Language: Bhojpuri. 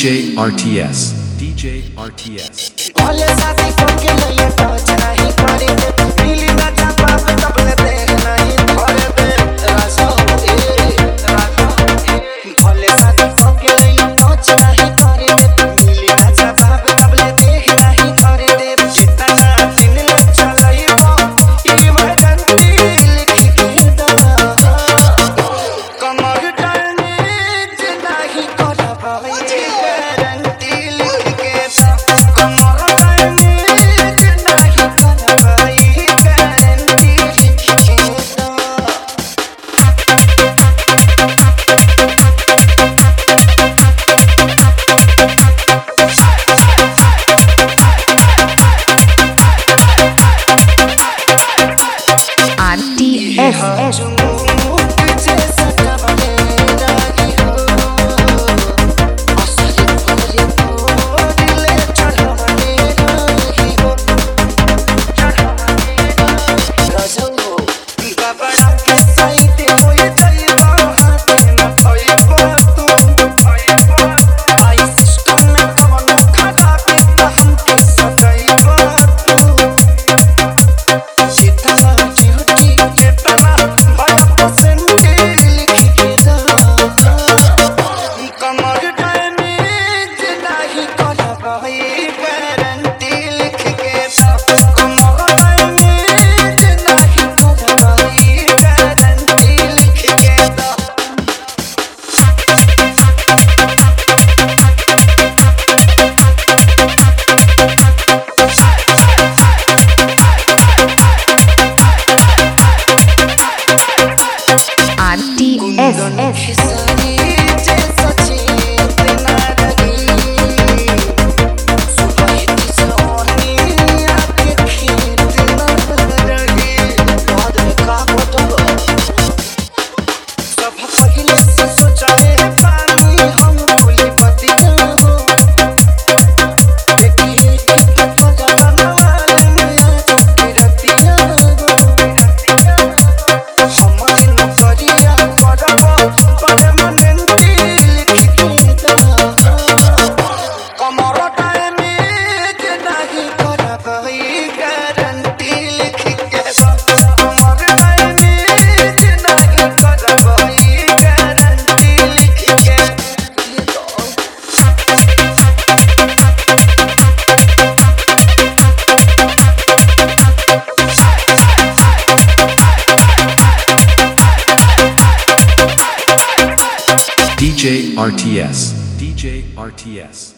DJ RTS. DJ RTS. भले साथी करके लइया टच नहीं करे दे मिली ना चापा पे तबले दे नहीं धरे दे राजा भले साथी करके लइया टच नहीं करे दे मिली ना चापा पे तबले दे नहीं धरे दे जितना दिन लग चलइबो इमरजेंसी लिख के दा कमर डालने नहीं कर पाए गारंटी लिख के दा कमर डालने नहीं कर पाए गारंटी लिख के दा RTS DJ RTS. DJ RTS.